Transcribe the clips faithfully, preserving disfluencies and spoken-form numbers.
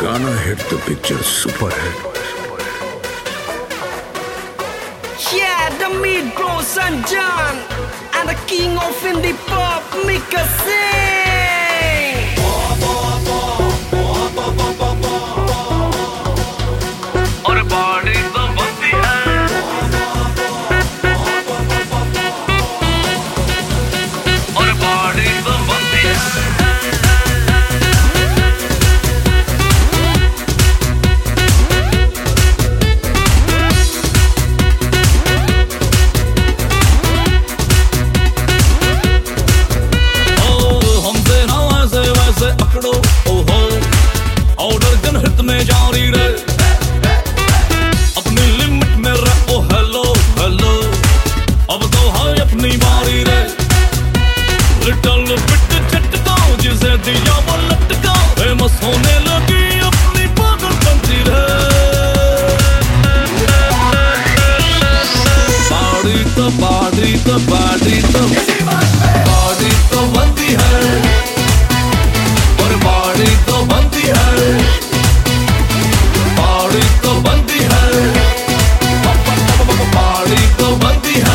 गाना हिट तो picture super hit. Yeah, the meat bro San John and the king of indie pop, Mika Singh. और body तो बनती है, और बॉडी तो बनती है। जारी रहे अपनी लिमिट में रहो, हेलो हेलो अब तो है अपनी बारी रे। लिटिल बिट झटका जिसे दिया वो लटका, फेमस होने लगी अपनी पागल बनती रे। बाड़ी तो बाड़ी तो बाड़ी तो बाड़ी तो बनती है, और बाड़ी तो बनती है, बाड़ी तो बनती है, बाड़ी तो बनती है।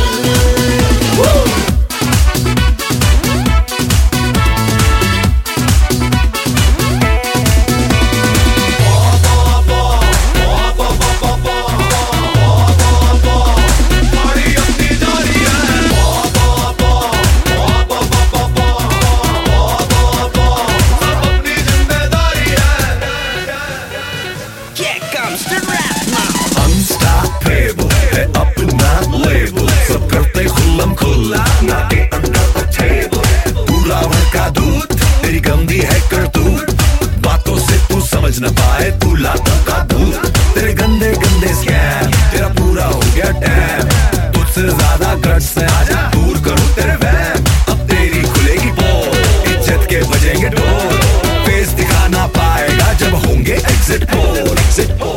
खुला नाटे अंडर द टेबल, पूरा भड़का दूध तेरी गंदी है करतूत, बातों से तू समझ न पाए तू लातों का दूध, तेरे गंदे गंदे स्कैम तेरा पूरा हो गया डैम, तुझसे ज्यादा गट्स से आजा दूर करूं तेरे वैम, अब तेरी खुलेगी पोल, इज्जत के बजेंगे ढोल, फेस दिखा ना पाएगा जब होंगे एग्जिट पोल, एग्जिट पोल।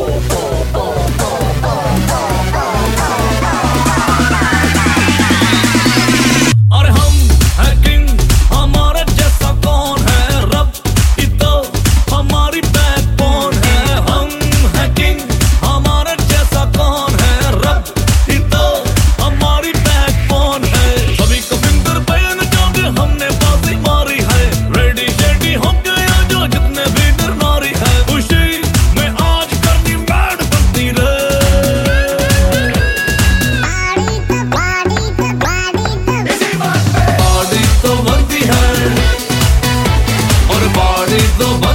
तो